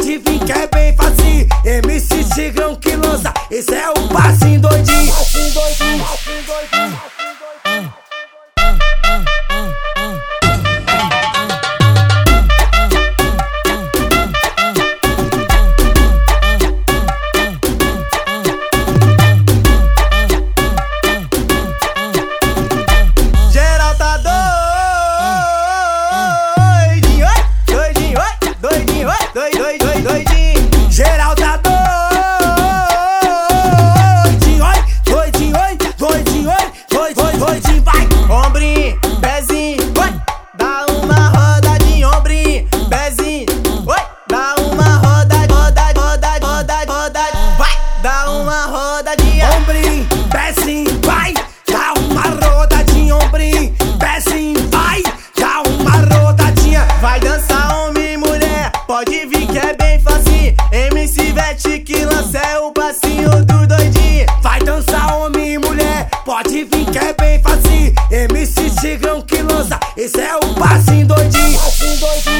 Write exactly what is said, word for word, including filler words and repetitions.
pode vir que é bem fácil. M C Tigrão que lança, esse é o passinho doidinho. Passinho doidinho, passinho doidinho. Geral tá doidinho, oi, doidinho, oi, doidinho, oi, doidinho, doidinho, vai. Ombrinho, pezinho, oi, dá uma roda de ombrinho, pezinho, oi, dá uma roda, roda, roda, roda, roda, vai, dá uma roda de ombrinho, pezinho, vai, dá uma roda de ombrinho, pezinho, vai, dá uma rodadinha. Vai dançar homem e mulher, pode vir que é bem fácil. M C Vete que lança é o passinho do doidinho. Vai dançar homem e mulher, pode vir que é bem fácil. M C Tigrão que lança, esse é o passinho doidinho. Passinho doidinho.